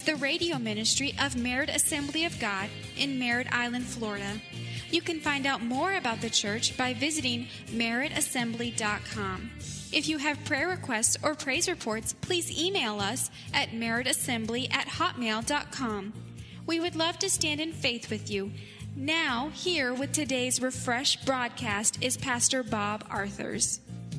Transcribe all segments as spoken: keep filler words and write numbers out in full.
The radio ministry of Merritt Assembly of God in Merritt Island, Florida. You can find out more about the church by visiting merritt assembly dot com. If you have prayer requests or praise reports, please email us at merrittassembly at hotmail dot com. We would love to stand in faith with you. Now, here with today's Refresh broadcast is Pastor Bob Arthurs.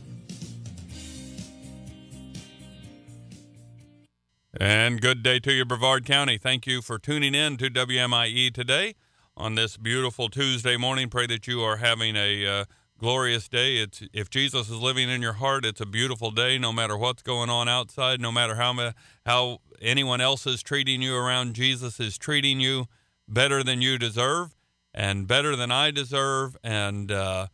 And good day to you, Brevard County. Thank you for tuning in to W M I E today on this beautiful Tuesday morning. Pray that you are having a uh, glorious day. It's if Jesus is living in your heart, it's a beautiful day, no matter what's going on outside, no matter how how anyone else is treating you around. Jesus is treating you better than you deserve and better than I deserve. And uh,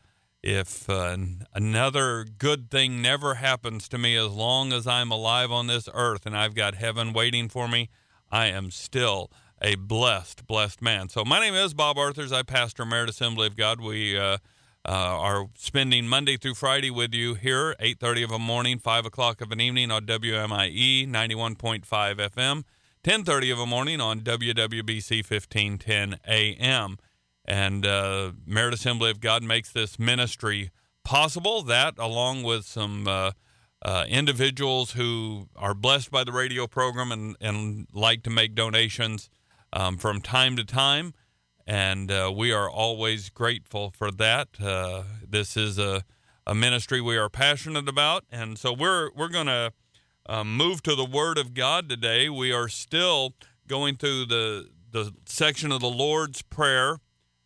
if uh, another good thing never happens to me as long as I'm alive on this earth and I've got heaven waiting for me, I am still a blessed, blessed man. So my name is Bob Arthurs. I pastor Merritt Assembly of God. We uh, uh, are spending Monday through Friday with you here, eight thirty of a morning, five o'clock of an evening on W M I E ninety-one point five F M, ten thirty of a morning on W W B C fifteen ten A M. And uh, Merritt Assembly of God makes this ministry possible. That, along with some uh, uh, individuals who are blessed by the radio program and, and like to make donations um, from time to time. And uh, we are always grateful for that. Uh, this is a, a ministry we are passionate about. And so we're, we're going to uh, move to the Word of God today. We are still going through the, the section of the Lord's Prayer.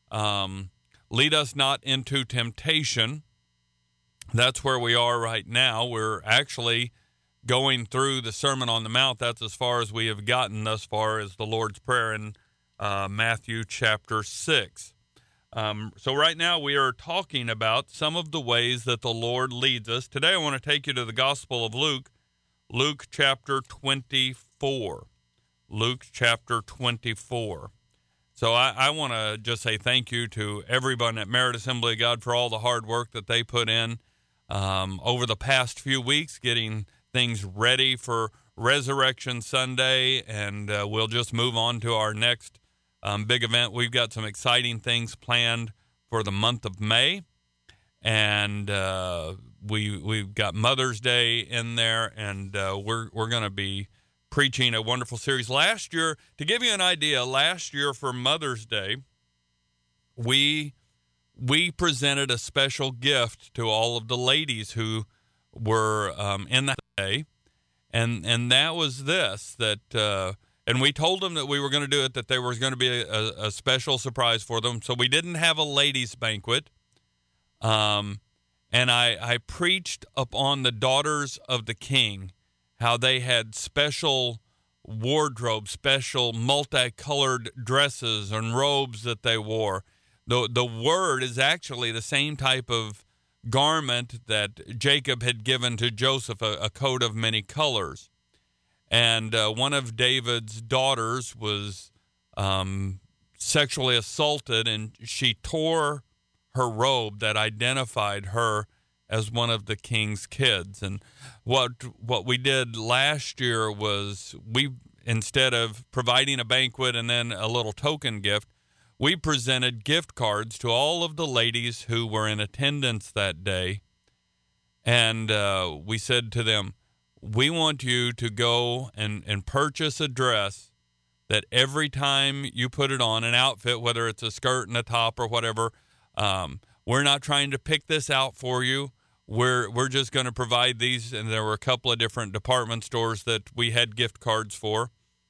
Um, lead us not into temptation. That's where we are right now. We're actually going through the Sermon on the Mount. That's as far as we have gotten thus far as the Lord's Prayer in uh, Matthew chapter six. Um, so right now we are talking about some of the ways that the Lord leads us. Today I want to take you to the Gospel of Luke, Luke chapter twenty-four. Luke chapter twenty-four. So I, I want to just say thank you to everyone at Merritt Assembly of God for all the hard work that they put in um, over the past few weeks, getting things ready for Resurrection Sunday, and uh, we'll just move on to our next um, big event. We've got some exciting things planned for the month of May, and uh, we we've got Mother's Day in there, and uh, we're we're going to be preaching a wonderful series. Last year, to give you an idea, last year for Mother's Day, we we presented a special gift to all of the ladies who were um, in that day, and and that was this, that, uh, and we told them that we were going to do it, that there was going to be a, a special surprise for them, so we didn't have a ladies' banquet, um, and I, I preached upon the daughters of the King, how they had special wardrobe, special multicolored dresses and robes that they wore. The, the word is actually the same type of garment that Jacob had given to Joseph, a, a coat of many colors. And uh, one of David's daughters was um, sexually assaulted, and she tore her robe that identified her as one of the king's kids. And what what we did last year was we, instead of providing a banquet and then a little token gift, we presented gift cards to all of the ladies who were in attendance that day. And uh, we said to them, we want you to go and, and purchase a dress that every time you put it on, an outfit, whether it's a skirt and a top or whatever, um, we're not trying to pick this out for you. We're we're just going to provide these, and there were a couple of different department stores that we had gift cards for,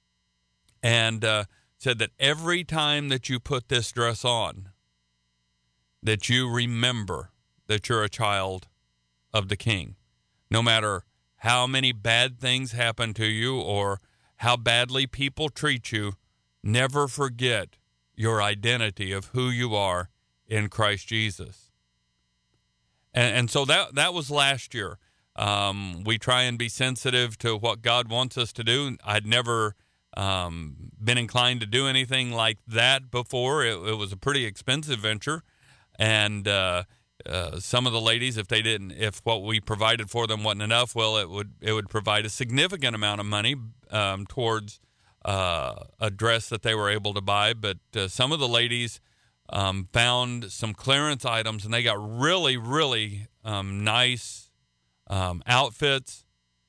and uh, said that every time that you put this dress on, that you remember that you're a child of the King. No matter how many bad things happen to you or how badly people treat you, never forget your identity of who you are in Christ Jesus. And, and so that that was last year. Um, we try and be sensitive to what God wants us to do. I'd never um, been inclined to do anything like that before. It, it was a pretty expensive venture. And uh, uh, some of the ladies, if they didn't, if what we provided for them wasn't enough, well, it would it would provide a significant amount of money um, towards uh, a dress that they were able to buy, but uh, some of the ladies um, found some clearance items, and they got really, really um, nice um, outfits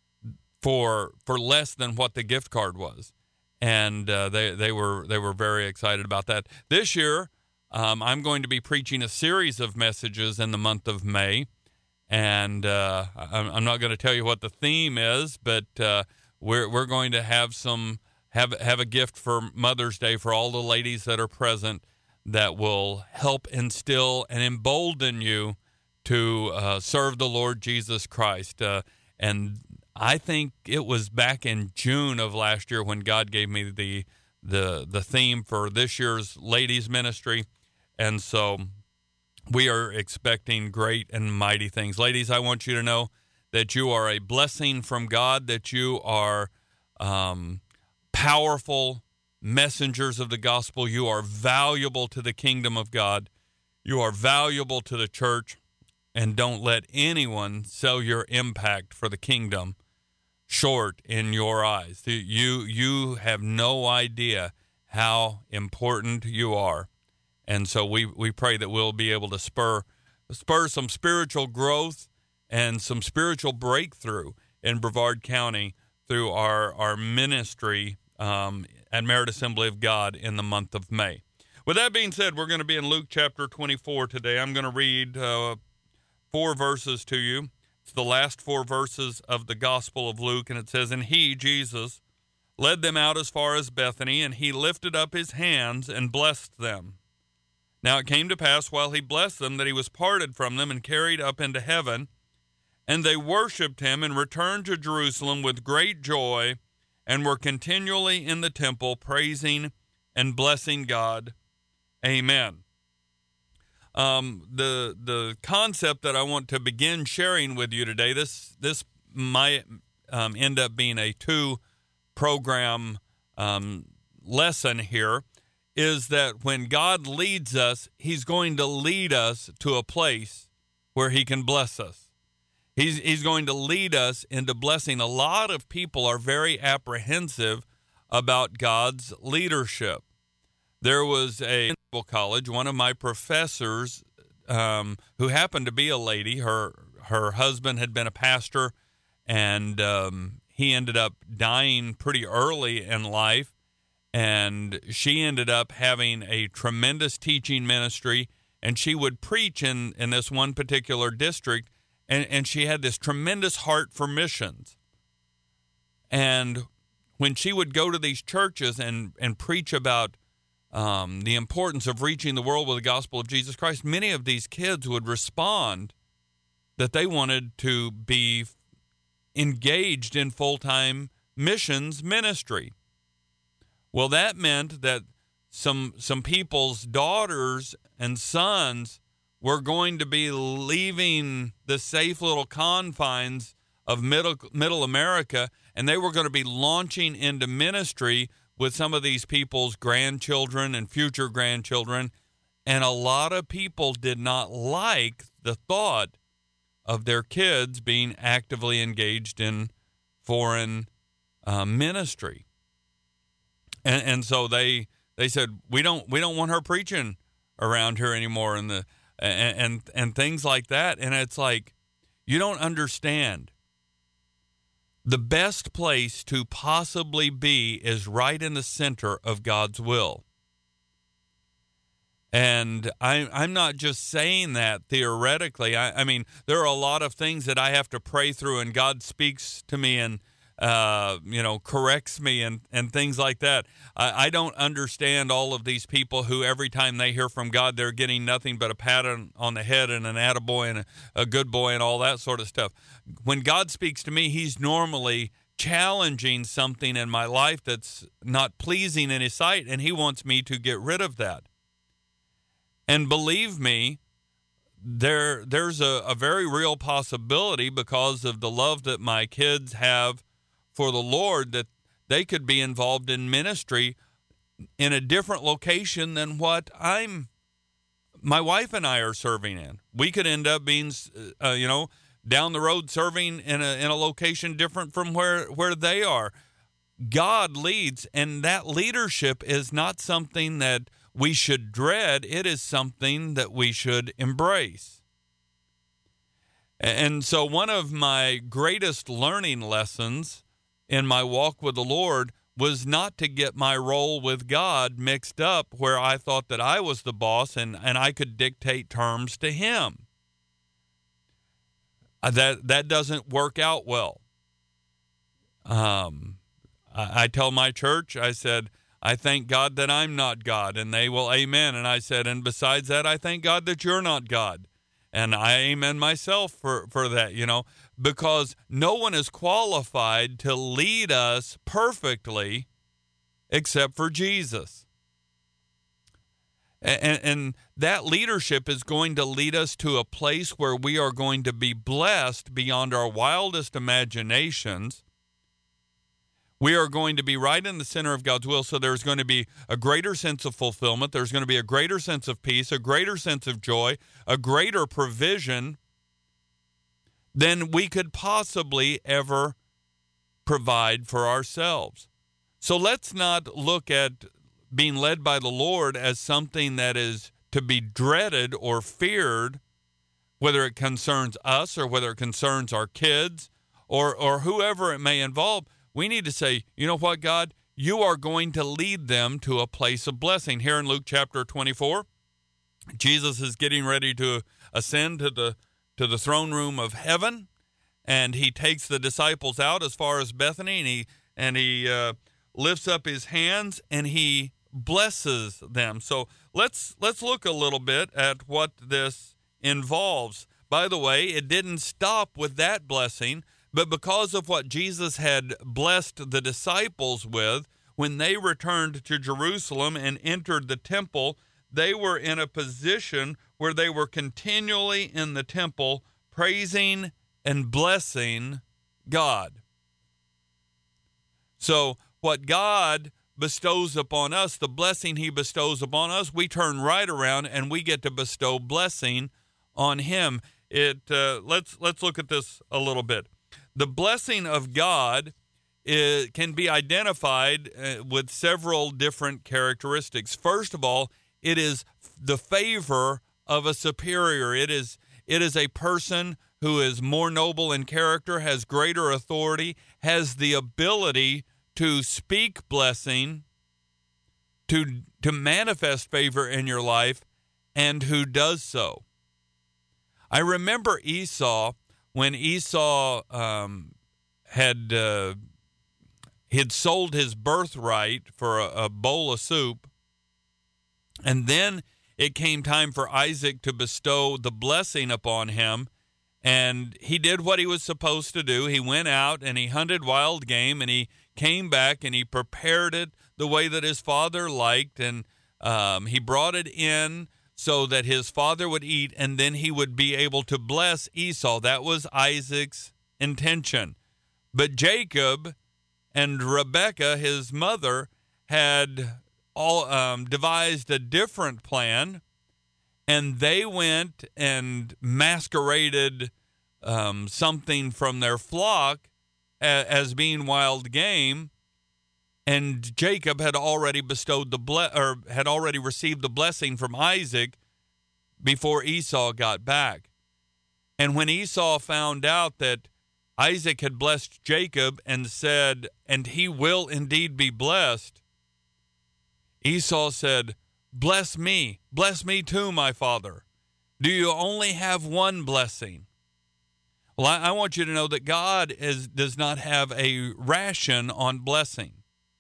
for for less than what the gift card was, and uh, they they were they were very excited about that. This year, um, I'm going to be preaching a series of messages in the month of May, and uh, I'm, I'm not going to tell you what the theme is, but uh, we're we're going to have some have have a gift for Mother's Day for all the ladies that are present that will help instill and embolden you to uh, serve the Lord Jesus Christ. Uh, and I think it was back in June of last year when God gave me the the the theme for this year's ladies ministry, and so we are expecting great and mighty things. Ladies, I want you to know that you are a blessing from God, that you are um, powerful messengers of the gospel. You are valuable to the kingdom of God. You are valuable to the church, and don't let anyone sell your impact for the kingdom short in your eyes. You you have no idea how important you are. And so we, we pray that we'll be able to spur spur some spiritual growth and some spiritual breakthrough in Brevard County through our, our ministry um, at Merit Assembly of God in the month of May. With that being said, we're going to be in Luke chapter twenty-four today. I'm going to read uh, four verses to you. It's the last four verses of the Gospel of Luke, and it says, "And he, Jesus, led them out as far as Bethany, and he lifted up his hands and blessed them. Now it came to pass, while he blessed them, that he was parted from them and carried up into heaven. And they worshipped him and returned to Jerusalem with great joy, and were continually in the temple praising and blessing God. Amen." Um, the the concept that I want to begin sharing with you today, this this might um, end up being a two program um, lesson here, is that when God leads us, he's going to lead us to a place where he can bless us. He's, he's going to lead us into blessing. A lot of people are very apprehensive about God's leadership. There was a college, one of my professors um, who happened to be a lady, her, her husband had been a pastor, and um, he ended up dying pretty early in life. And she ended up having a tremendous teaching ministry, and she would preach in, in this one particular district, and, and she had this tremendous heart for missions. And when she would go to these churches and, and preach about um, the importance of reaching the world with the gospel of Jesus Christ, many of these kids would respond that they wanted to be engaged in full-time missions ministry. Well, that meant that some some people's daughters and sons were going to be leaving the safe little confines of middle middle America, and they were going to be launching into ministry with some of these people's grandchildren and future grandchildren. And a lot of people did not like the thought of their kids being actively engaged in foreign uh, ministry. And, and so they they said, we don't we don't want her preaching around here anymore, and the and, and and things like that. And it's like, you don't understand. The best place to possibly be is right in the center of God's will. And I, I'm not just saying that theoretically. I, I mean, there are a lot of things that I have to pray through, and God speaks to me and Uh, you know, corrects me and, and things like that. I, I don't understand all of these people who every time they hear from God, they're getting nothing but a pat on, on the head and an attaboy and a, a good boy and all that sort of stuff. When God speaks to me, he's normally challenging something in my life that's not pleasing in his sight, and he wants me to get rid of that. And believe me, there there's a, a very real possibility, because of the love that my kids have for the Lord, that they could be involved in ministry in a different location than what I'm, my wife and I are serving in. We could end up being, uh, you know, down the road serving in a in a location different from where, where they are. God leads, and that leadership is not something that we should dread. It is something that we should embrace. And so one of my greatest learning lessons in my walk with the Lord was not to get my role with God mixed up where I thought that I was the boss and, and I could dictate terms to him. That, that doesn't work out well. Um, I, I tell my church, I said, I thank God that I'm not God, and they will amen. And I said, and besides that, I thank God that you're not God. And I amen myself for, for that, you know, because no one is qualified to lead us perfectly except for Jesus. And, and that leadership is going to lead us to a place where we are going to be blessed beyond our wildest imaginations. We are going to be right in the center of God's will, so there's going to be a greater sense of fulfillment. There's going to be a greater sense of peace, a greater sense of joy, a greater provision than we could possibly ever provide for ourselves. So let's not look at being led by the Lord as something that is to be dreaded or feared, whether it concerns us or whether it concerns our kids or, or whoever it may involve. We need to say, you know what, God, you are going to lead them to a place of blessing. Here in Luke chapter twenty-four, Jesus is getting ready to ascend to the to the throne room of heaven, and he takes the disciples out as far as Bethany, and he and he uh, lifts up his hands and he blesses them. So let's let's look a little bit at what this involves. By the way, it didn't stop with that blessing. But because of what Jesus had blessed the disciples with, when they returned to Jerusalem and entered the temple, they were in a position where they were continually in the temple praising and blessing God. So what God bestows upon us, the blessing he bestows upon us, we turn right around and we get to bestow blessing on him. It uh, let's let's look at this a little bit. The blessing of God is, can be identified uh, with several different characteristics. First of all, it is the favor of a superior. It is it is a person who is more noble in character, has greater authority, has the ability to speak blessing, to to manifest favor in your life, and who does so. I remember Esau. When Esau um, had uh, had sold his birthright for a, a bowl of soup, and then it came time for Isaac to bestow the blessing upon him, and he did what he was supposed to do. He went out and he hunted wild game, and he came back and he prepared it the way that his father liked, and um, he brought it in so that his father would eat, and then he would be able to bless Esau. That was Isaac's intention. But Jacob and Rebekah, his mother, had all um, devised a different plan, and they went and masqueraded um, something from their flock a- as being wild game. And Jacob had already bestowed the ble- or had already received the blessing from Isaac before Esau got back. And when Esau found out that Isaac had blessed Jacob and said, and he will indeed be blessed, Esau said, bless me, bless me too, my father. Do you only have one blessing? Well, I, I want you to know that God is, does not have a ration on blessing.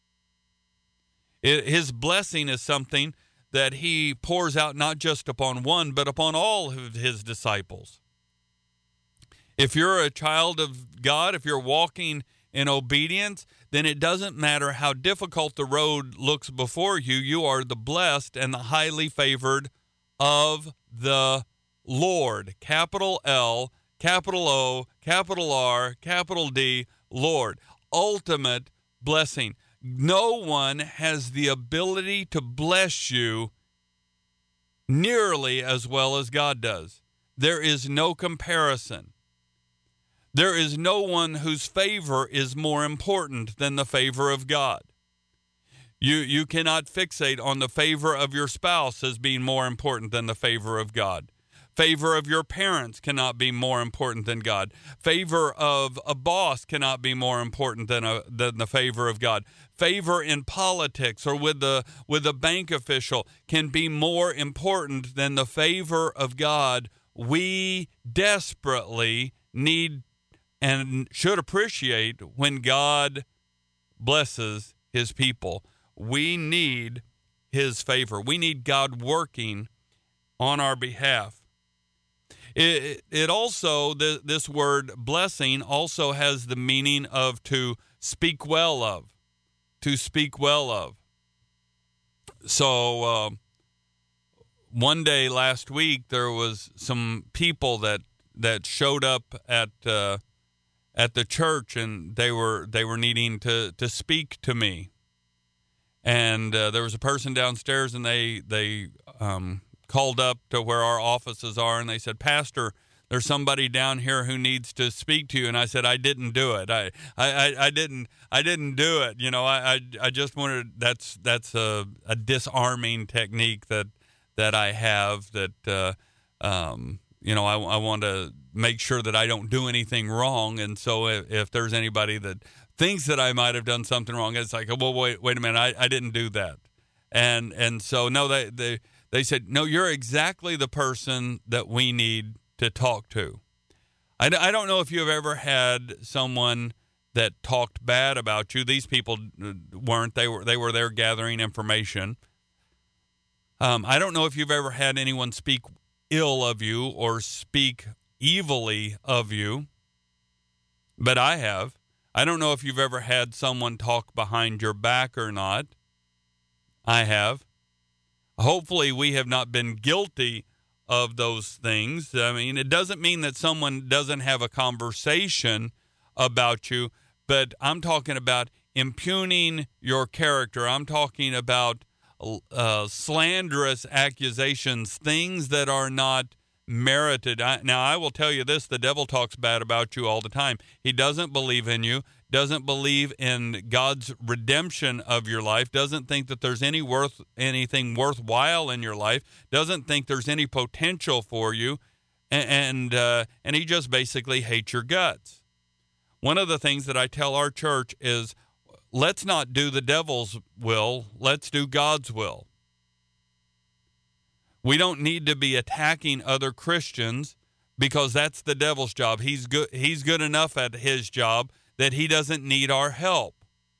His blessing is something that he pours out not just upon one, but upon all of his disciples. If you're a child of God, if you're walking in obedience, then it doesn't matter how difficult the road looks before you. You are the blessed and the highly favored of the Lord. Capital L, capital O, capital R, capital D, Lord. Ultimate blessing. No one has the ability to bless you nearly as well as God does. There is no comparison. There is no one whose favor is more important than the favor of God. You you cannot fixate on the favor of your spouse as being more important than the favor of God. Favor of your parents cannot be more important than God. Favor of a boss cannot be more important than a, than the favor of God. Favor in politics or with the with a bank official can be more important than the favor of God. We desperately need and should appreciate when God blesses his people. We need his favor. We need God working on our behalf. It, it also, the, this word blessing also has the meaning of to speak well of, to speak well of. So uh, one day last week, there was some people that, that showed up at uh, at the church, and they were they were needing to, to speak to me. And uh, there was a person downstairs, and they they um, called up to where our offices are, and they said, "Pastor, there's somebody down here who needs to speak to you." And I said, "I didn't do it. I I, I didn't I didn't do it. You know, I I, I just wanted that's that's a, a disarming technique that that I have that uh, um, you know I, I want to make sure that I don't do anything wrong. And so if, if there's anybody that thinks that I might have done something wrong, it's like, well, wait, wait a minute, I, I didn't do that. And and so, no, they, they, they said, no, you're exactly the person that we need to talk to. I, I don't know if you've ever had someone that talked bad about you. These people weren't. They were, they were there gathering information. Um, I don't know if you've ever had anyone speak ill of you or speak evilly of you, but I have. I don't know if you've ever had someone talk behind your back or not. I have. Hopefully we have not been guilty of those things. I mean, it doesn't mean that someone doesn't have a conversation about you, but I'm talking about impugning your character. I'm talking about uh, slanderous accusations, things that are not merited. I, now, I will tell you this, the devil talks bad about you all the time. He doesn't believe in you, doesn't believe in God's redemption of your life, doesn't think that there's any worth anything worthwhile in your life, doesn't think there's any potential for you, and and, uh, and he just basically hates your guts. One of the things that I tell our church is, let's not do the devil's will, let's do God's will. We don't need to be attacking other Christians because that's the devil's job. He's good, he's good enough at his job that he doesn't need our help.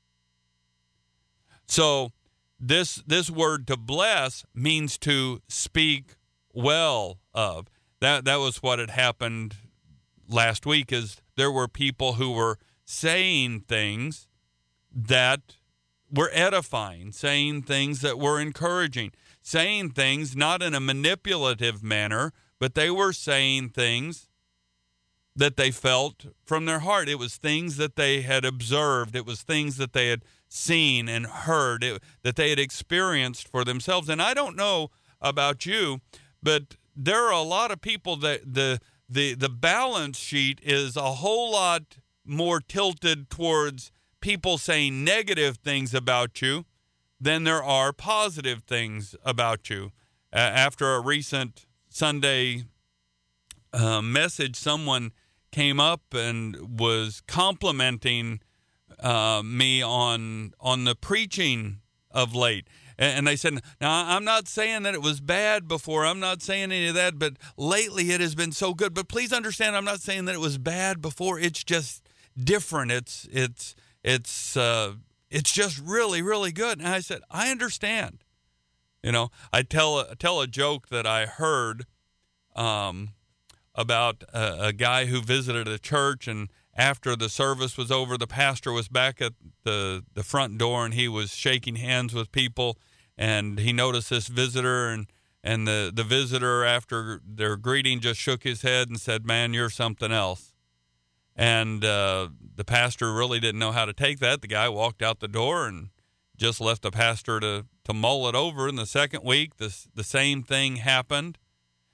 So this this word to bless means to speak well of. That that was what had happened last week, is there were people who were saying things that were edifying, saying things that were encouraging, saying things not in a manipulative manner, but they were saying things that they felt from their heart. It was things that they had observed. It was things that they had seen and heard, it, that they had experienced for themselves. And I don't know about you, but there are a lot of people that the the the balance sheet is a whole lot more tilted towards people saying negative things about you than there are positive things about you. Uh, after a recent Sunday uh, message, someone came up and was complimenting uh, me on on the preaching of late. And they said, now, I'm not saying that it was bad before. I'm not saying any of that, but lately it has been so good. But please understand, I'm not saying that it was bad before. It's just different. It's it's it's uh, it's just really, really good. And I said, I understand. You know, I tell a, tell a joke that I heard um, about a, a guy who visited a church, and after the service was over, the pastor was back at the, the front door, and he was shaking hands with people, and he noticed this visitor, and, and the, the visitor, after their greeting, just shook his head and said, "Man, you're something else." And uh, the pastor really didn't know how to take that. The guy walked out the door and just left the pastor to, to mull it over. And the second week, this, the same thing happened.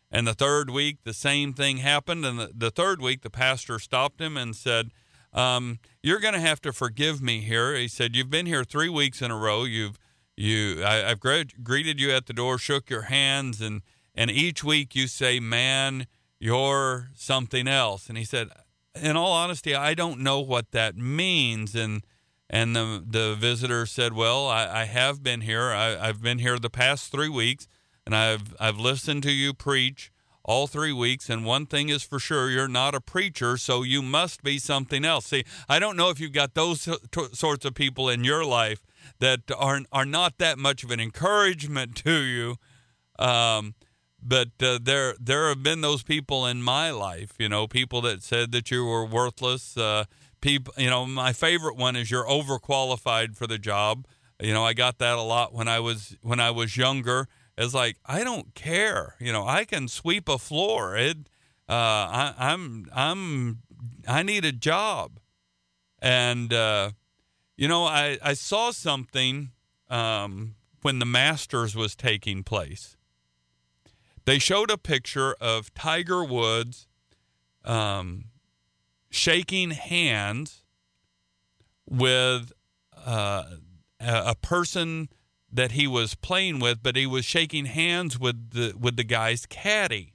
And the third week, the same thing happened. And the, the third week, the pastor stopped him and said, um, you're going to have to forgive me here. He said, you've been here three weeks in a row. You've, you, I, I've gre- greeted you at the door, shook your hands, and, and each week you say, man, you're something else. And he said, in all honesty, I don't know what that means. And, and the, the visitor said, well, I, I have been here. I, I've been here the past three weeks. And I've I've listened to you preach all three weeks, and one thing is for sure, you're not a preacher, so you must be something else. See, I don't know if you've got those t- sorts of people in your life that are are not that much of an encouragement to you, um, but uh, there there have been those people in my life, you know, people that said that you were worthless. Uh, people, you know, my favorite one is you're overqualified for the job. You know, I got that a lot when I was when I was younger. It's like, I don't care. You know, I can sweep a floor. It, uh, I, I'm, I'm, I need a job. And, uh, you know, I, I saw something um, when the Masters was taking place. They showed a picture of Tiger Woods um, shaking hands with uh, a, a person that he was playing with, but he was shaking hands with the with the guy's caddy.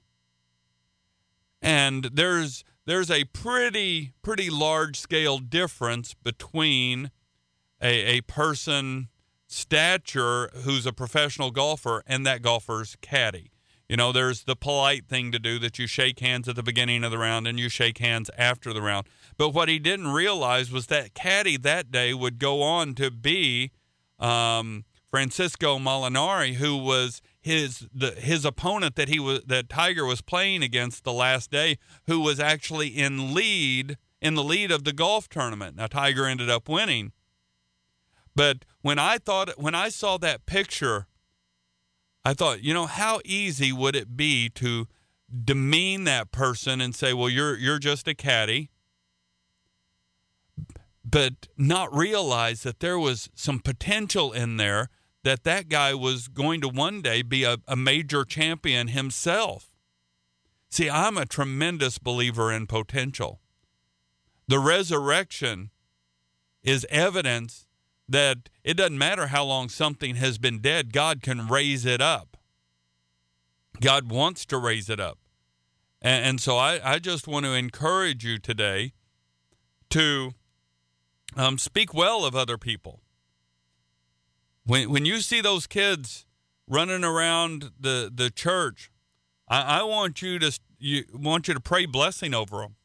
And there's there's a pretty pretty large scale difference between a a person stature who's a professional golfer and that golfer's caddy. You know, there's the polite thing to do that you shake hands at the beginning of the round and you shake hands after the round. But what he didn't realize was that caddy that day would go on to be um Francisco Molinari, who was his the his opponent that he was that Tiger was playing against the last day, who was actually in lead in the lead of the golf tournament. Now Tiger ended up winning, but when I thought when I saw that picture, I thought, you know, how easy would it be to demean that person and say, well, you're you're just a caddy, but not realize that there was some potential in there, that that guy was going to one day be a, a major champion himself. See, I'm a tremendous believer in potential. The resurrection is evidence that it doesn't matter how long something has been dead, God can raise it up. God wants to raise it up. And, and so I, I just want to encourage you today to um, speak well of other people. When when you see those kids running around the, the church, I, I want you to you want you to pray blessing over them.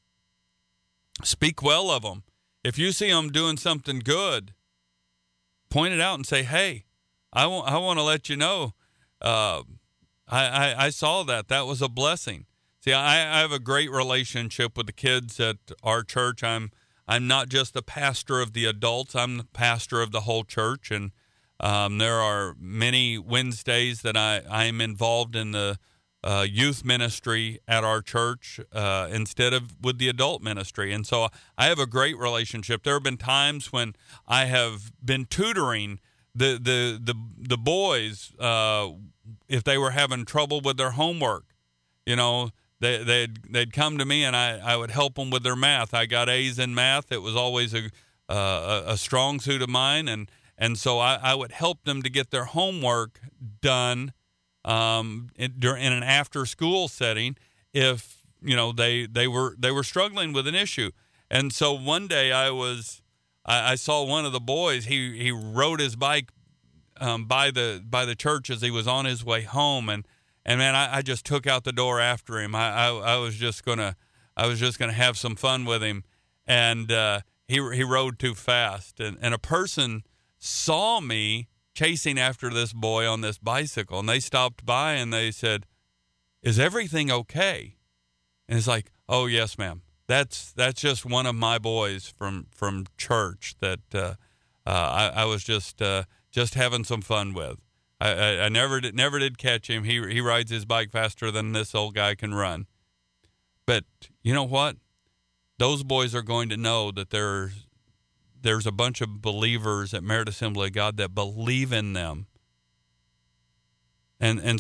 Speak well of them. If you see them doing something good, point it out and say, "Hey, I want I want to let you know, uh, I, I I saw that. That was a blessing." See, I, I have a great relationship with the kids at our church. I'm I'm not just the pastor of the adults. I'm the pastor of the whole church, and Um, there are many Wednesdays that I, I am involved in the uh, youth ministry at our church uh, instead of with the adult ministry. And so I have a great relationship. There have been times when I have been tutoring the the the, the boys uh, if they were having trouble with their homework. You know, they, they'd, they'd come to me and I, I would help them with their math. I got A's in math. It was always a, uh, a, a strong suit of mine, and And so I, I would help them to get their homework done um, in, in an after-school setting if, you know, they they were they were struggling with an issue. And so one day I was I, I saw one of the boys. He he rode his bike um, by the by the church as he was on his way home, and and man, I, I just took out the door after him. I I, I was just gonna I was just gonna have some fun with him, and uh, he he rode too fast, and and a person saw me chasing after this boy on this bicycle, and they stopped by and they said, "Is everything okay?" And it's like, "Oh yes, ma'am. That's that's just one of my boys from from church that uh, uh, I, I was just uh, just having some fun with. I, I, I never did never did catch him. He he rides his bike faster than this old guy can run. But you know what? Those boys are going to know that there's there's a bunch of believers at Merit Assembly of God that believe in them. And and so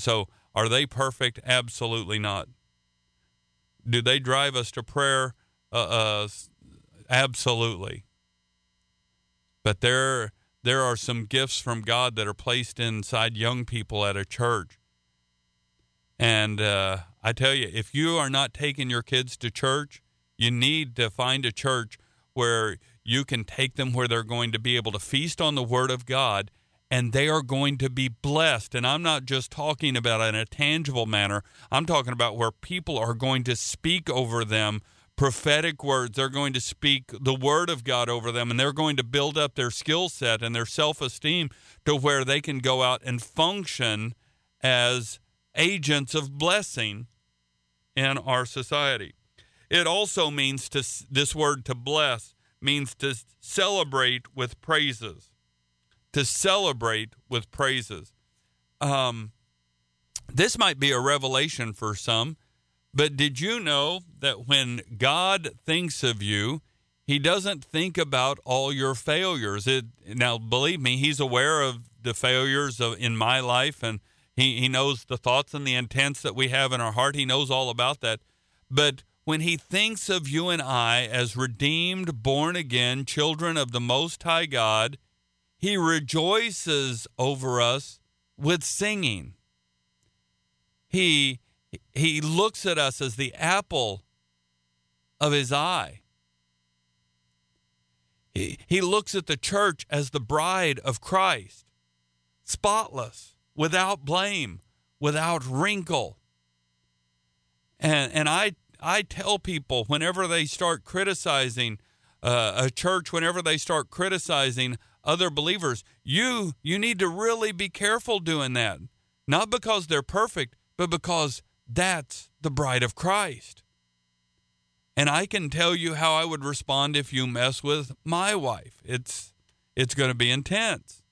Are they perfect? Absolutely not. Do they drive us to prayer? Uh, uh, absolutely. But there, there are some gifts from God that are placed inside young people at a church. And uh, I tell you, if you are not taking your kids to church, you need to find a church where you can take them where they're going to be able to feast on the Word of God, and they are going to be blessed. And I'm not just talking about in a tangible manner. I'm talking about where people are going to speak over them prophetic words. They're going to speak the Word of God over them, and they're going to build up their skill set and their self-esteem to where they can go out and function as agents of blessing in our society. It also means to, this word to bless means to celebrate with praises. To celebrate with praises. Um, this might be a revelation for some, but did you know that when God thinks of you, he doesn't think about all your failures? It, now, believe me, he's aware of the failures of, in my life, and he, he knows the thoughts and the intents that we have in our heart. He knows all about that. But when he thinks of you and I as redeemed, born again, children of the Most High God, he rejoices over us with singing. He, he looks at us as the apple of his eye. He, he looks at the church as the bride of Christ, spotless, without blame, without wrinkle. And, and I, I tell people whenever they start criticizing uh, a church, whenever they start criticizing other believers, you you need to really be careful doing that. Not because they're perfect, but because that's the bride of Christ. And I can tell you how I would respond if you mess with my wife. It's it's going to be intense.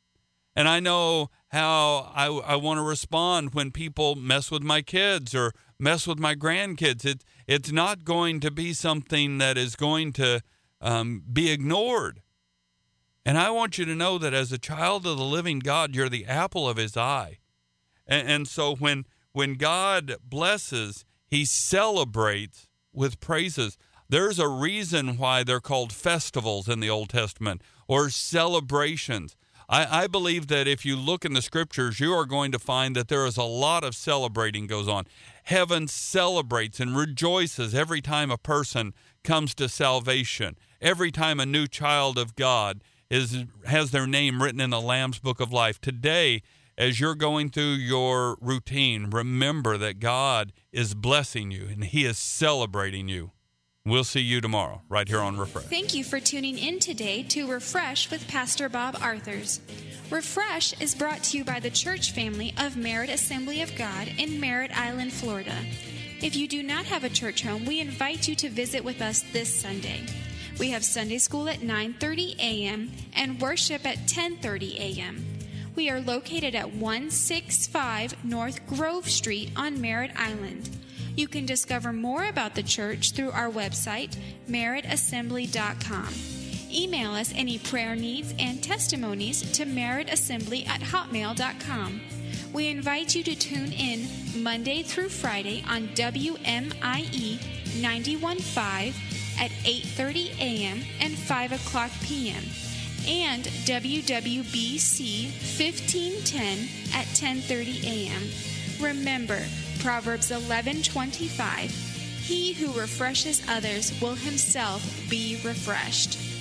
And I know how I, I want to respond when people mess with my kids or mess with my grandkids. It, it's not going to be something that is going to um, be ignored. And I want you to know that as a child of the living God, you're the apple of his eye. And, and so when when God blesses, he celebrates with praises. There's a reason why they're called festivals in the Old Testament or celebrations. I, I believe that if you look in the scriptures, you are going to find that there is a lot of celebrating goes on. Heaven celebrates and rejoices every time a person comes to salvation, every time a new child of God is has their name written in the Lamb's Book of Life. Today, as you're going through your routine, remember that God is blessing you and he is celebrating you. We'll see you tomorrow right here on Refresh. Thank you for tuning in today to Refresh with Pastor Bob Arthurs. Refresh is brought to you by the church family of Merritt Assembly of God in Merritt Island, Florida. If you do not have a church home, we invite you to visit with us this Sunday. We have Sunday school at nine thirty a.m. and worship at ten thirty a.m. We are located at one sixty-five North Grove Street on Merritt Island. You can discover more about the church through our website, merritt assembly dot com. Email us any prayer needs and testimonies to merritt assembly at hotmail dot com. We invite you to tune in Monday through Friday on W M I E ninety-one point five at eight thirty a.m. and five o'clock p.m. and W W B C fifteen ten at ten thirty a.m. Remember, Proverbs eleven twenty-five, he who refreshes others will himself be refreshed.